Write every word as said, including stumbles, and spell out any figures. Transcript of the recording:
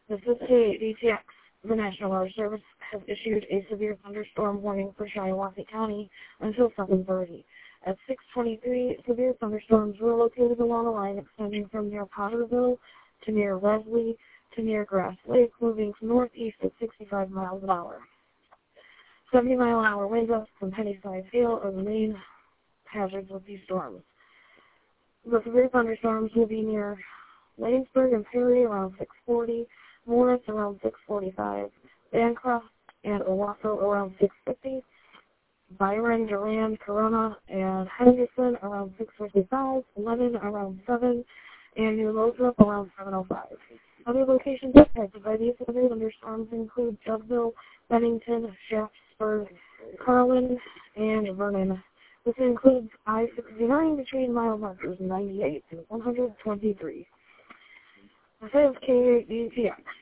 This is K eight D T X. The National Weather Service has issued a severe thunderstorm warning for Shiawassee County until seven thirty. At six twenty-three, severe thunderstorms were located along a line extending from near Potterville to near Leslie to near Grass Lake, moving northeast at sixty-five miles an hour. seventy mile an hour wind gusts and penny-sized hail are the main hazards with these storms. The severe thunderstorms will be near Lanesburg and Perry around six forty, Morris around six forty-five, Bancroft and Owasso around six fifty, Byron, Durand, Corona, and Henderson around six fifty-five, Lennon around seven, and New Lothrop around seven oh five. Other locations affected by these severe thunderstorms include Juddville, Bennington, Shaftesbury, Carlin, and Vernon. This includes I sixty-nine between mile markers ninety-eight and one hundred twenty-three. This is K eight D T X.